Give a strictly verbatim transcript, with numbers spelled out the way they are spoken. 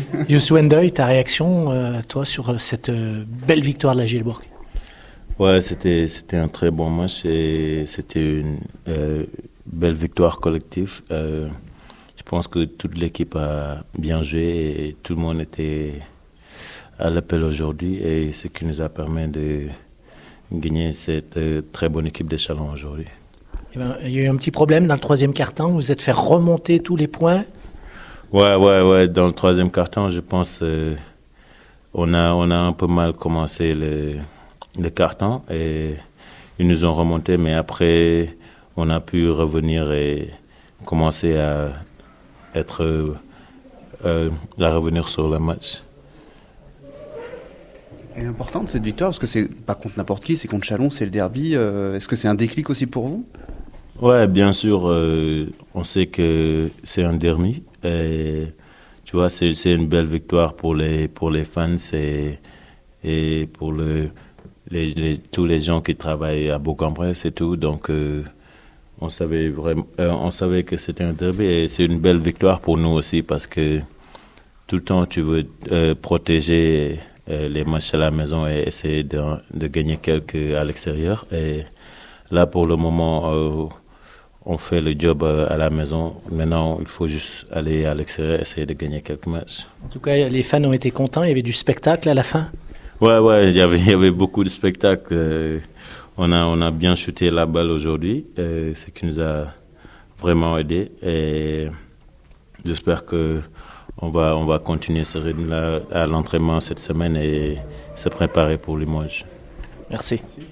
Youssou N'Doye, ta réaction, euh, toi, sur cette euh, belle victoire de la Gielbourg? Ouais, c'était c'était un très bon match et c'était une euh, belle victoire collective. Euh, je pense que toute l'équipe a bien joué et tout le monde était à l'appel aujourd'hui et ce qui nous a permis de gagner cette euh, très bonne équipe des Chalons aujourd'hui. Eh ben, il y a eu un petit problème dans le troisième quart-temps. Vous vous êtes fait remonter tous les points. Ouais, ouais, ouais. Dans le troisième quart-temps, je pense euh, on a on a un peu mal commencé le le quart-temps et ils nous ont remonté, mais après on a pu revenir et commencer à être euh, à revenir sur le match. Elle est importante cette victoire parce que c'est pas contre n'importe qui, c'est contre Chalon, c'est le derby. Euh, est-ce que c'est un déclic aussi pour vous? Ouais, bien sûr. Euh, on sait que c'est un derby et tu vois, c'est c'est une belle victoire pour les pour les fans et et pour le Les, les, tous les gens qui travaillent à Bourg-en-Bresse et tout, donc euh, on savait vraiment, euh, on savait que c'était un derby et c'est une belle victoire pour nous aussi parce que tout le temps tu veux euh, protéger euh, les matchs à la maison et essayer de, de gagner quelques à l'extérieur et là pour le moment euh, on fait le job à la maison. Maintenant il faut juste aller à l'extérieur essayer de gagner quelques matchs. En tout cas, les fans ont été contents, il y avait du spectacle à la fin. Ouais, ouais, il y avait, il y avait beaucoup de spectacles. Euh, on a, on a bien shooté la balle aujourd'hui, euh, ce qui nous a vraiment aidé. Et j'espère que on va, on va continuer ce rythme-là à l'entraînement cette semaine et se préparer pour Limoges. Merci.